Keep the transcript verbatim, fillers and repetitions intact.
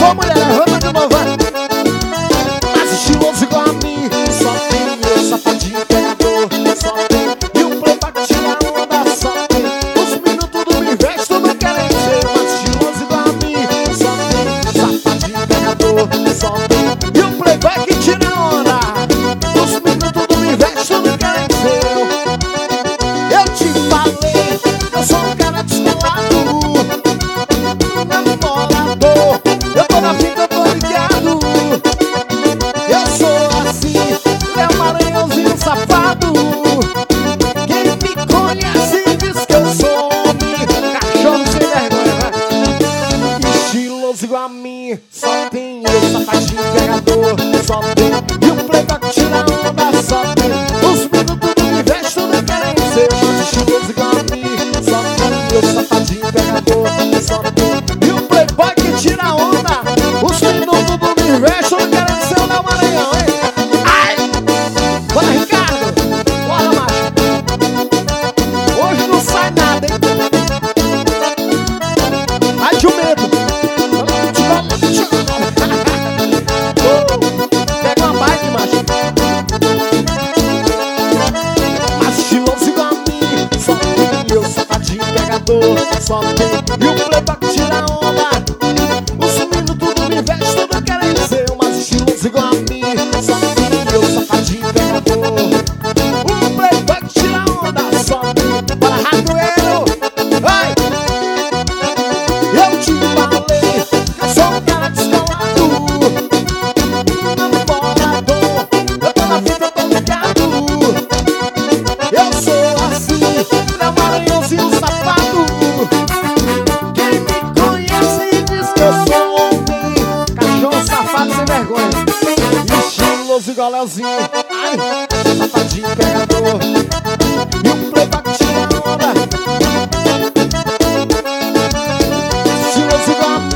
Ô mulher, levanta de novo, vai. Mas estiloso igual a mim, só tem eu, safadinho pegador. Só tem e o playboy que tira onda. Só tem os minutos do me veste, tudo querem ser. Mas estiloso igual a mim, só tem safadinho pegador. Só tem e o playboy que tira onda. Os minutos do me veste, tudo querem ser. Eu te falei, eu sou um cara descolado, namorador, eu tô na vida, eu tô ligado. Eu sou assim, Léo Maranhãozinho safado. Quem me conhece diz que eu sou homem, cachorro sem vergonha. Estiloso igual a mim, só tem eu, safadinho pegador. Só tem e o playboy que tira onda. Só tem os minutos do me veste, tudo querem ser. Estiloso igual a mim, só tem eu, safadinho pegador. Só tem e o playboy que tira onda. Os minutos do me veste, tudo querem ser o Léo Maranhão, hein? Ai! Bora, Ricardo! Bora, macho! Hoje não sai nada, hein? Ai, de um medo! Pega uma bike, macho! Mas estiloso igual a mim, só tem eu, safadinho pegador. Só tem e o playboy que tira onda. Os minutos do me veste, tudo querem ser. Mas estiloso igual a mim, só tem eu, safadinho pegador. O playboy que tira onda. Só tem para Radoeiro. Vai! Eu te falei, eu sou um cara descolado, namorador, eu tô na vida, eu tô ligado. Eu sou assim, Léo Maranhãozinho safado. Quem me conhece diz que eu sou homem, cachorro safado sem vergonha. Estiloso igual Léozinho, ai, safadinho pegador. E o playboy que tira onda. Estiloso igual a mim,